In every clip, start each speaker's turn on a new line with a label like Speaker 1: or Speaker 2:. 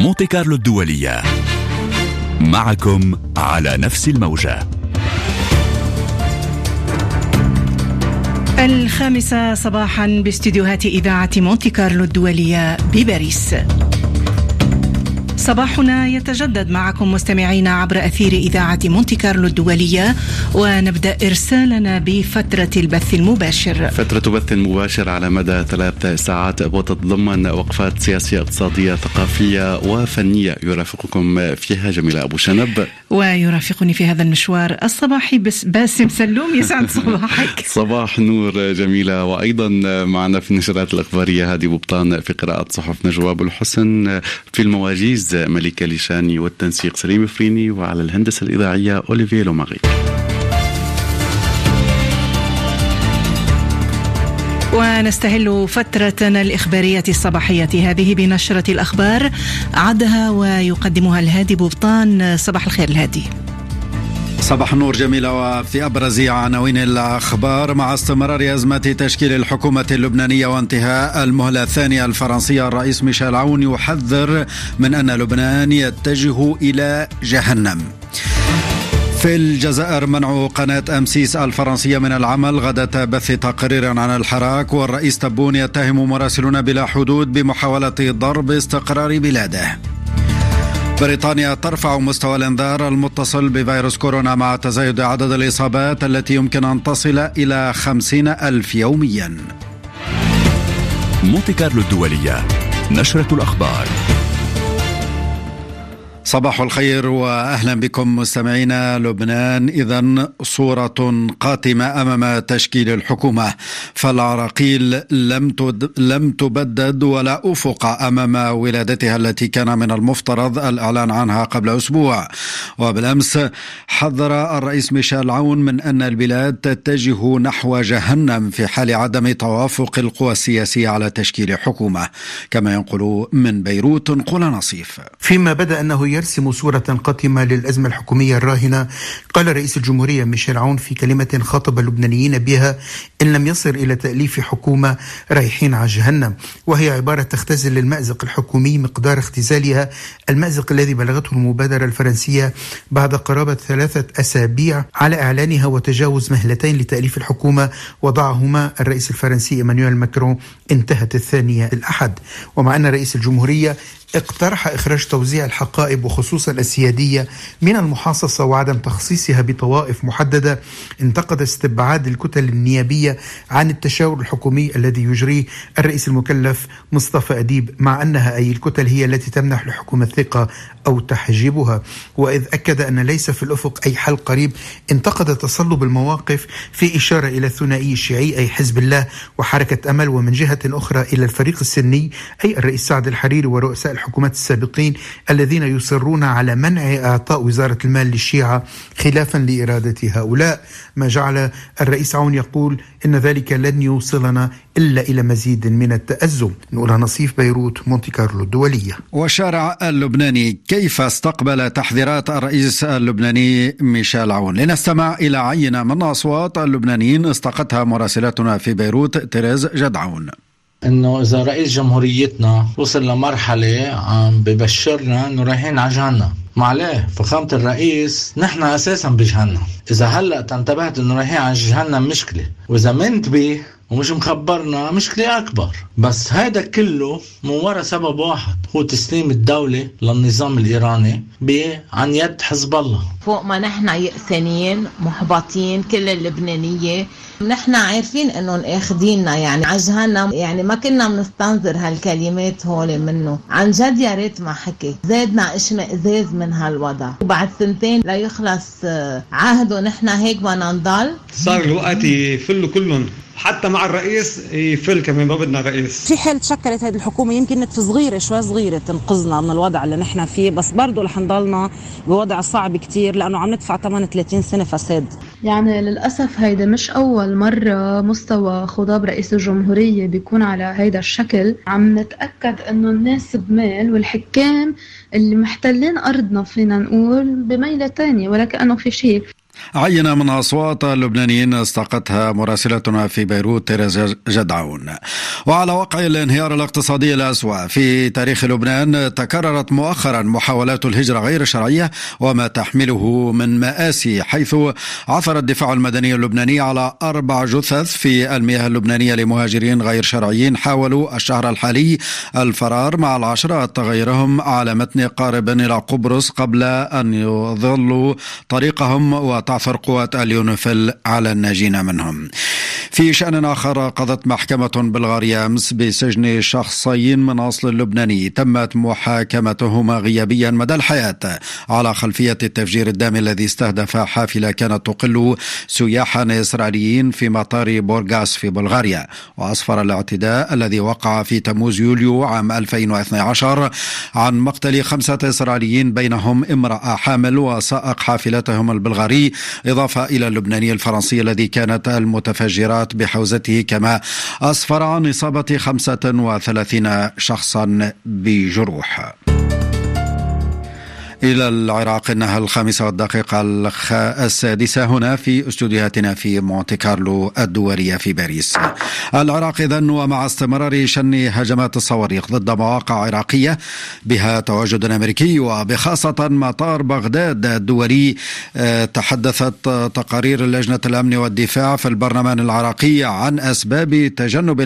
Speaker 1: مونتي كارلو الدولية، معكم على نفس الموجة.
Speaker 2: 5:00 صباحا باستديوهات إذاعة مونتي كارلو الدولية بباريس. صباحنا يتجدد معكم مستمعين عبر أثير إذاعة مونتي كارلو الدولية، ونبدأ إرسالنا بفترة البث المباشر.
Speaker 3: فترة بث مباشر على مدى 3 ساعات وتتضمن وقفات سياسية اقتصادية ثقافية وفنية يرافقكم فيها جميلة أبو شنب،
Speaker 2: ويرافقني في هذا المشوار الصباحي باسم سلوم. يسعد صباحك.
Speaker 3: صباح نور جميلة. وأيضا معنا في النشرات الأخبارية هادي بوبطان، في قراءة صحف نجوى أبو الحسن، في المواجيز ملكة ليشاني، والتنسيق سليم فريني، وعلى الهندسة الإذاعية أوليفيه لوماغي.
Speaker 2: ونستهل فترتنا الإخبارية الصباحية هذه بنشرة الأخبار، عدها ويقدمها الهادي بوبطان. صباح الخير الهادي.
Speaker 4: صباح النور جميلة. وفي أبرز عناوين الأخبار: مع استمرار أزمة تشكيل الحكومة اللبنانية وانتهاء المهلة الثانية الفرنسية، الرئيس ميشيل عون يحذر من أن لبنان يتجه إلى جهنم. في الجزائر منع قناة أمسيس الفرنسية من العمل غدا بث تقرير عن الحراك، والرئيس تبون يتهم مراسلون بلا حدود بمحاولة ضرب استقرار بلاده. بريطانيا ترفع مستوى الانذار المتصل بفيروس كورونا مع تزايد عدد الإصابات التي يمكن أن تصل إلى 50,000 يوميا.
Speaker 1: مونتي كارلو الدولية، نشرة الأخبار.
Speaker 4: صباح الخير وأهلا بكم مستمعينا. لبنان إذن صورة قاتمة أمام تشكيل الحكومة، فالعراقيل لم تبدد ولا أفق أمام ولادتها التي كان من المفترض الإعلان عنها قبل أسبوع. وبالأمس حذر الرئيس ميشيل عون من أن البلاد تتجه نحو جهنم في حال عدم توافق القوى السياسية على تشكيل حكومة، كما ينقل من بيروت نقول نصيف.
Speaker 5: فيما بدأ أنه يرسم صورة قاتمة للأزمة الحكومية الراهنة، قال رئيس الجمهورية ميشيل عون في كلمة خاطب اللبنانيين بها: إن لم يصل إلى تأليف حكومة رايحين على جهنم، وهي عبارة تختزل المأزق الحكومي مقدار اختزالها، المأزق الذي بلغته المبادرة الفرنسية بعد قرابة 3 أسابيع على إعلانها وتجاوز مهلتين لتأليف الحكومة وضعهما الرئيس الفرنسي إيمانويل ماكرون، انتهت الثانية الأحد. ومع أن رئيس الجمهورية اقترح إخراج توزيع الحقائب وخصوصا السيادية من المحاصصة وعدم تخصيصها بطوائف محددة، انتقد استبعاد الكتل النيابية عن التشاور الحكومي الذي يجريه الرئيس المكلف مصطفى أديب، مع أنها أي الكتل هي التي تمنح الحكومة الثقة أو تحجبها. وإذ أكد أن ليس في الأفق أي حل قريب، انتقد تصلب المواقف في إشارة إلى الثنائي الشيعي أي حزب الله وحركة أمل، ومن جهة أخرى إلى الفريق السني أي الرئيس سعد الحريري ورؤساء الحكومات السابقين الذين يصرون على منع إعطاء وزارة المال للشيعة خلافا لإرادة هؤلاء، ما جعل الرئيس عون يقول إن ذلك لن يوصلنا إلا إلى مزيد من التأزم. نقولها نصيف، بيروت، مونتي كارلو الدولية.
Speaker 4: والشارع اللبناني كيف استقبل تحذيرات الرئيس اللبناني ميشيل عون؟ لنستمع إلى عينة من أصوات اللبنانيين استقتها مراسلتنا في بيروت تيريز جدعون.
Speaker 6: انه اذا رئيس جمهوريتنا وصل لمرحله عم ببشرنا انه رايحين على جهنم، معليه فخامه الرئيس نحن اساسا بجهنم. اذا هلا تنتبهت انه رايحين على جهنم مشكله، واذا منتبه ومش مخبرنا مشكله اكبر. بس هذا كله من وراء سبب واحد، هو تسليم الدوله للنظام الايراني عن يد حزب الله.
Speaker 7: فوق ما نحن يأسانين محبطين كل اللبنانيه، نحن عارفين انهم اخديننا يعني على جهنم، يعني ما كنا بنستنظر هالكلمات هول منه. عن جد يا ريت ما حكي، زادنا اشمئزاز من هالوضع، وبعد 2 لا يخلص عهده نحن هيك بدنا نضل.
Speaker 8: صار الوقت يفلوا كلهم، حتى مع الرئيس يفل كمان، ما بدنا رئيس.
Speaker 9: في حال تشكلت هذه الحكومة يمكن صغيرة شوي صغيرة تنقذنا من الوضع اللي نحن فيه، بس برضو رح نضلنا بوضع صعب كتير لأنه عم ندفع 30 سنة فساد.
Speaker 10: يعني للأسف هيدا مش أول مرة مستوى خطاب رئيس الجمهورية بيكون على هيدا الشكل. عم نتأكد أنه الناس بميل والحكام اللي محتلين أرضنا فينا نقول بميلة تانية ولا كأنه في شيء.
Speaker 4: عينة من أصوات اللبنانيين استقتها مراسلتنا في بيروت تيريز جدعون. وعلى وقع الانهيار الاقتصادي الأسوأ في تاريخ لبنان، تكررت مؤخرا محاولات الهجرة غير الشرعية وما تحمله من مآسي، حيث عثر الدفاع المدني اللبناني على 4 جثث في المياه اللبنانية لمهاجرين غير شرعيين حاولوا الشهر الحالي الفرار مع العشرات غيرهم على متن قارب إلى قبرص قبل أن يضلوا طريقهم وتعثر قوات اليونيفيل على الناجين منهم. في شأن آخر، قضت محكمة بلغاريا أمس بسجن شخصين من أصل لبناني تمت محاكمتهما غيابيا مدى الحياة على خلفية التفجير الدامي الذي استهدف حافلة كانت تقل سياحا إسرائيليين في مطار بورغاس في بلغاريا. وأسفر الاعتداء الذي وقع في تموز يوليو عام 2012 عن مقتل 5 إسرائيليين بينهم امرأة حامل وسائق حافلتهم البلغاري، إضافة إلى اللبناني الفرنسي الذي كانت المتفجرات بحوزته، كما أسفر عن إصابة 35 شخصا بجروح. إلى العراق، إنها 5:06 هنا في استوديوهاتنا في مونتي كارلو الدولية في باريس. العراق إذن، ومع استمرار شن هجمات الصواريخ ضد مواقع عراقية بها تواجد أمريكي وبخاصة مطار بغداد الدولي، تحدثت تقارير لجنة الأمن والدفاع في البرلمان العراقي عن أسباب تجنب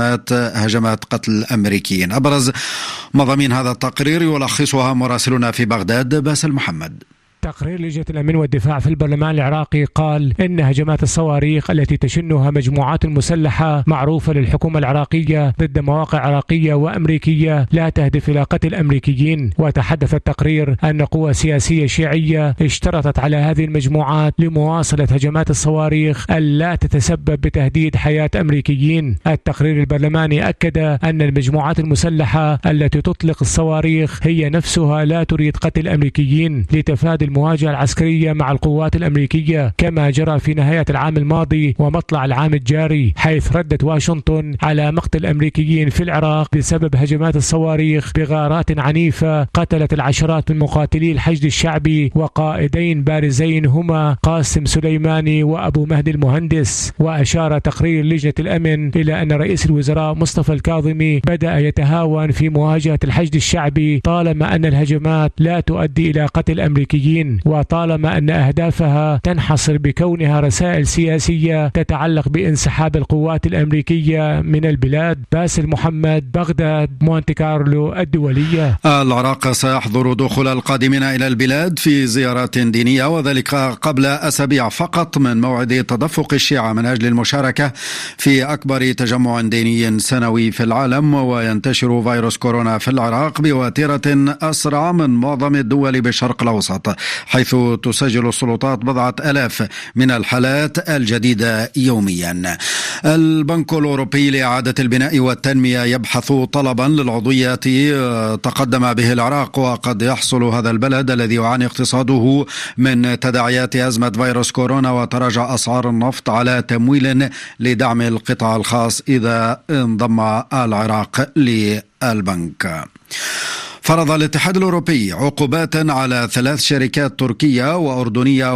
Speaker 4: هجمات قتل الأمريكيين. أبرز مضامين هذا التقرير يلخصها مراسلنا في بغداد باسل محمد.
Speaker 11: تقرير لجنة الأمن والدفاع في البرلمان العراقي قال إن هجمات الصواريخ التي تشنها مجموعات مسلحة معروفة للحكومة العراقية ضد مواقع عراقية وأمريكية لا تهدف إلى قتل أمريكيين. وتحدث التقرير أن قوى سياسية شيعية اشترطت على هذه المجموعات لمواصلة هجمات الصواريخ ألا تتسبب بتهديد حياة أمريكيين. التقرير البرلماني أكد أن المجموعات المسلحة التي تطلق الصواريخ هي نفسها لا تريد قتل أمريكيين لتفادي المواجهة العسكرية مع القوات الأمريكية، كما جرى في نهاية العام الماضي ومطلع العام الجاري، حيث ردت واشنطن على مقتل أمريكيين في العراق بسبب هجمات الصواريخ بغارات عنيفة قتلت العشرات من مقاتلي الحشد الشعبي وقائدين بارزين هما قاسم سليماني وأبو مهدي المهندس. وأشار تقرير لجنة الأمن إلى أن رئيس الوزراء مصطفى الكاظمي بدأ يتهاون في مواجهة الحشد الشعبي طالما أن الهجمات لا تؤدي إلى قتل أمريكيين، وطالما أن أهدافها تنحصر بكونها رسائل سياسية تتعلق بانسحاب القوات الأمريكية من البلاد. باسل محمد، بغداد، مونتي كارلو الدولية.
Speaker 4: العراق سيحظر دخول القادمين إلى البلاد في زيارات دينية، وذلك قبل أسابيع فقط من موعد تدفق الشيعة من أجل المشاركة في أكبر تجمع ديني سنوي في العالم. وينتشر فيروس كورونا في العراق بوتيرة أسرع من معظم الدول بالشرق الأوسط، حيث تسجل السلطات 4,000 من الحالات الجديدة يوميا. البنك الأوروبي لإعادة البناء والتنمية يبحث طلبا للعضوية تقدم به العراق، وقد يحصل هذا البلد الذي يعاني اقتصاده من تداعيات أزمة فيروس كورونا وتراجع أسعار النفط على تمويل لدعم القطاع الخاص إذا انضم العراق للبنك. فرض الاتحاد الأوروبي عقوبات على 3 شركات تركية وأردنية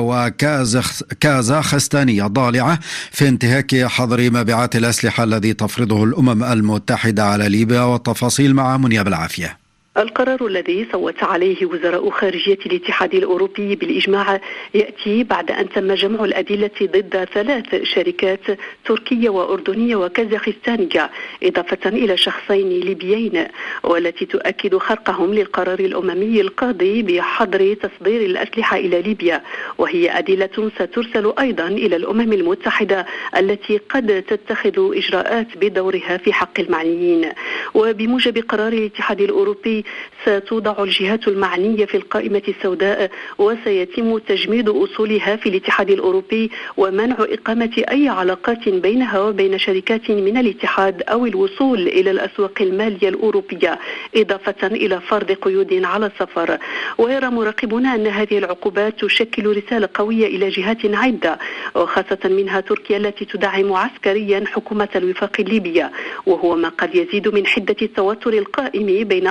Speaker 4: وكازاخستانية ضالعة في انتهاك حظر مبيعات الأسلحة الذي تفرضه الأمم المتحدة على ليبيا. والتفاصيل مع منيا بالعافية.
Speaker 12: القرار الذي صوت عليه وزراء خارجية الاتحاد الأوروبي بالإجماع يأتي بعد أن تم جمع الأدلة ضد 3 شركات تركية وأردنية وكازاخستانية، إضافة إلى شخصين ليبيين، والتي تؤكد خرقهم للقرار الأممي القاضي بحظر تصدير الأسلحة إلى ليبيا. وهي أدلة سترسل أيضا إلى الأمم المتحدة التي قد تتخذ إجراءات بدورها في حق المعنيين. وبموجب قرار الاتحاد الأوروبي ستوضع الجهات المعنية في القائمة السوداء، وسيتم تجميد أصولها في الاتحاد الأوروبي ومنع إقامة أي علاقات بينها وبين شركات من الاتحاد أو الوصول إلى الأسواق المالية الأوروبية، إضافة إلى فرض قيود على السفر. ويرى مراقبون أن هذه العقوبات تشكل رسالة قوية إلى جهات عدة، وخاصة منها تركيا التي تدعم عسكريا حكومة الوفاق الليبية، وهو ما قد يزيد من حدة التوتر القائم بين أنقرة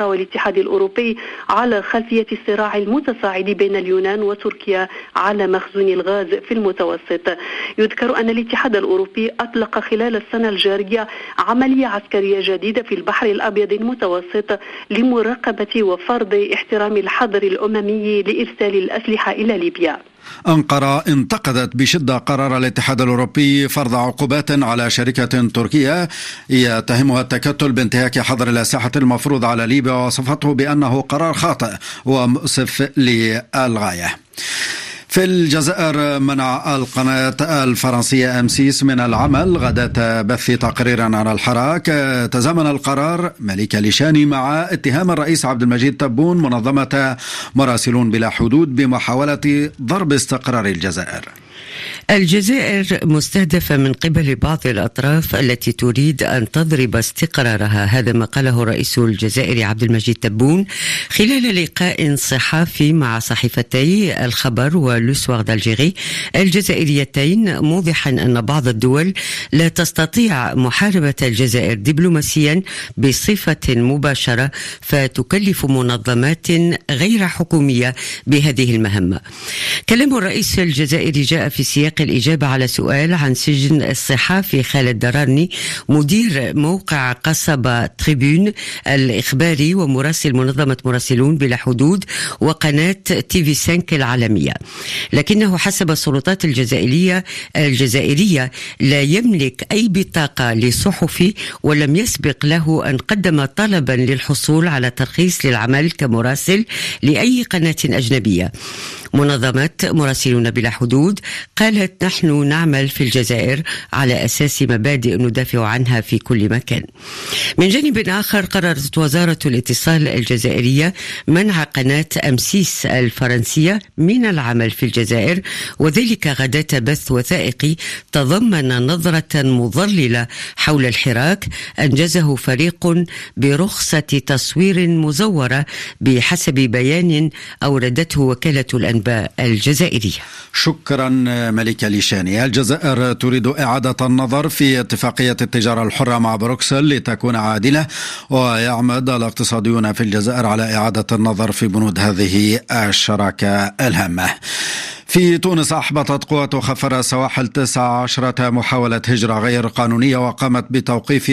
Speaker 12: والاتحاد الأوروبي على خلفية الصراع المتصاعد بين اليونان وتركيا على مخزون الغاز في المتوسط. يذكر أن الاتحاد الأوروبي أطلق خلال السنة الجارية عملية عسكرية جديدة في البحر الأبيض المتوسط لمراقبة وفرض احترام الحظر الأممي لإرسال الأسلحة إلى ليبيا.
Speaker 4: أنقرة انتقدت بشدة قرار الاتحاد الأوروبي فرض عقوبات على شركة تركية يتهمها التكتل بانتهاك حظر الأسلحة المفروض على ليبيا، ووصفته بأنه قرار خاطئ ومؤسف للغاية. في الجزائر منع القناة الفرنسية M6 من العمل غداة بث تقريرا عن الحراك. تزامن القرار مليكة ليشاني مع اتهام الرئيس عبد المجيد تبون منظمة مراسلون بلا حدود بمحاولة ضرب استقرار الجزائر.
Speaker 13: الجزائر مستهدفة من قبل بعض الأطراف التي تريد أن تضرب استقرارها، هذا ما قاله رئيس الجزائر عبد المجيد تبون خلال لقاء صحافي مع صحيفتي الخبر ولوسوار دالجيري الجزائريتين، موضحا أن بعض الدول لا تستطيع محاربة الجزائر دبلوماسيا بصفة مباشرة، فتكلف منظمات غير حكومية بهذه المهمة. كلام الرئيس الجزائري جاء في سياق الإجابة على سؤال عن سجن الصحافي خالد درارني مدير موقع قصبة تريبون الإخباري ومراسل منظمة مراسلون بلا حدود وقناة TV5 العالمية، لكنه حسب السلطات الجزائرية لا يملك أي بطاقة لصحفي، ولم يسبق له أن قدم طلبا للحصول على ترخيص للعمل كمراسل لأي قناة أجنبية. منظمة مراسلون بلا حدود قالت: نحن نعمل في الجزائر على أساس مبادئ ندافع عنها في كل مكان. من جانب آخر، قررت وزارة الاتصال الجزائرية منع قناة M6 الفرنسية من العمل في الجزائر، وذلك غداة بث وثائقي تضمن نظرة مضللة حول الحراك أنجزه فريق برخصة تصوير مزورة بحسب بيان أوردته وكالة الأنباء الجزائرية.
Speaker 4: شكرا ملكة ليشاني. الجزائر تريد إعادة النظر في اتفاقية التجارة الحرة مع بروكسل لتكون عادلة، ويعمد الاقتصاديون في الجزائر على إعادة النظر في بنود هذه الشراكة الهامة. في تونس أحبطت قوات خفر السواحل 19 محاولة هجرة غير قانونية، وقامت بتوقيف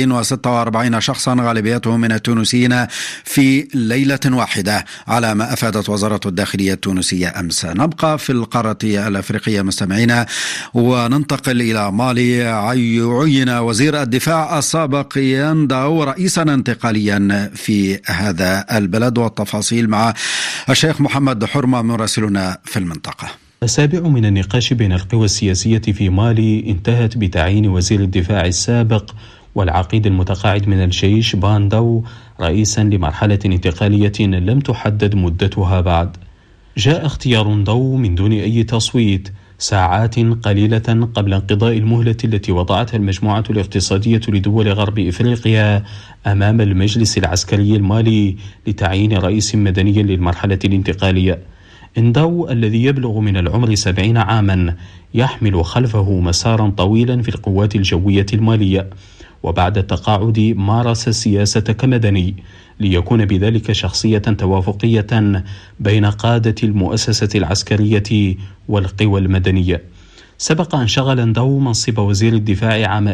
Speaker 4: 246 شخصا غالبيتهم من التونسيين في ليلة واحدة، على ما أفادت وزارة الداخلية التونسية أمس. نبقى في القارة الأفريقية مستمعينا وننتقل إلى مالي. عين وزير الدفاع السابق يان داو رئيسا انتقاليا في هذا البلد، والتفاصيل مع الشيخ محمد حرمة مراسلنا في المنطقة.
Speaker 14: السابع من النقاش بين القوى السياسية في مالي انتهت بتعيين وزير الدفاع السابق والعقيد المتقاعد من الجيش بان داو رئيسا لمرحلة انتقالية لم تحدد مدتها بعد. جاء اختيار داو من دون أي تصويت ساعات قليلة قبل انقضاء المهلة التي وضعتها المجموعة الاقتصادية لدول غرب إفريقيا أمام المجلس العسكري المالي لتعيين رئيس مدني للمرحلة الانتقالية. إنداو الذي يبلغ من العمر 70 عاما يحمل خلفه مسارا طويلا في القوات الجوية المالية، وبعد التقاعد مارس السياسة كمدني ليكون بذلك شخصية توافقية بين قادة المؤسسة العسكرية والقوى المدنية. سبق أن شغل إنداو منصب وزير الدفاع عام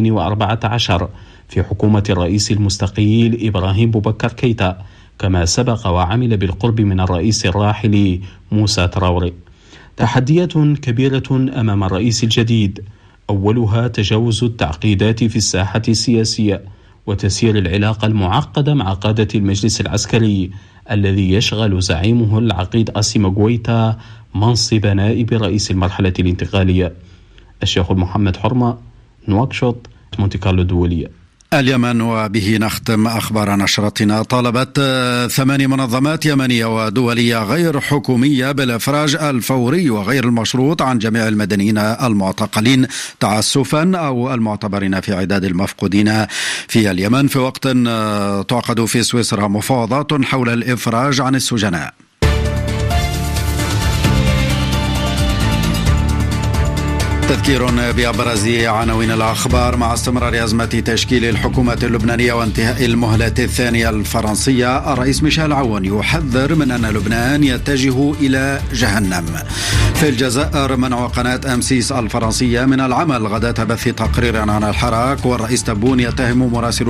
Speaker 14: 2014 في حكومة الرئيس المستقيل إبراهيم بوبكر كيتا، كما سبق وعمل بالقرب من الرئيس الراحل موسى تراوري. تحديات كبيرة أمام الرئيس الجديد، أولها تجاوز التعقيدات في الساحة السياسية وتسيير العلاقة المعقدة مع قادة المجلس العسكري الذي يشغل زعيمه العقيد أسيما غويتا منصب نائب رئيس المرحلة الانتقالية. الشيخ محمد حرمة، نواكشوط، مونتي كارلو الدولية.
Speaker 4: اليمن، وبه نختم أخبار نشرتنا. طالبت 8 منظمات يمنية ودولية غير حكومية بالإفراج الفوري وغير المشروط عن جميع المدنيين المعتقلين تعسفا أو المعتبرين في عداد المفقودين في اليمن، في وقت تعقد في سويسرا مفاوضات حول الإفراج عن السجناء. تذكير بأبرز عناوين الأخبار. مع استمرار أزمة تشكيل الحكومة اللبنانية وانتهاء المهلة الثانية الفرنسية، الرئيس ميشيل عون يحذر من أن لبنان يتجه إلى جهنم. في الجزائر منع قناة أمسيس الفرنسية من العمل غداة بث تقرير عن الحراك، والرئيس تبون يتهم مراسل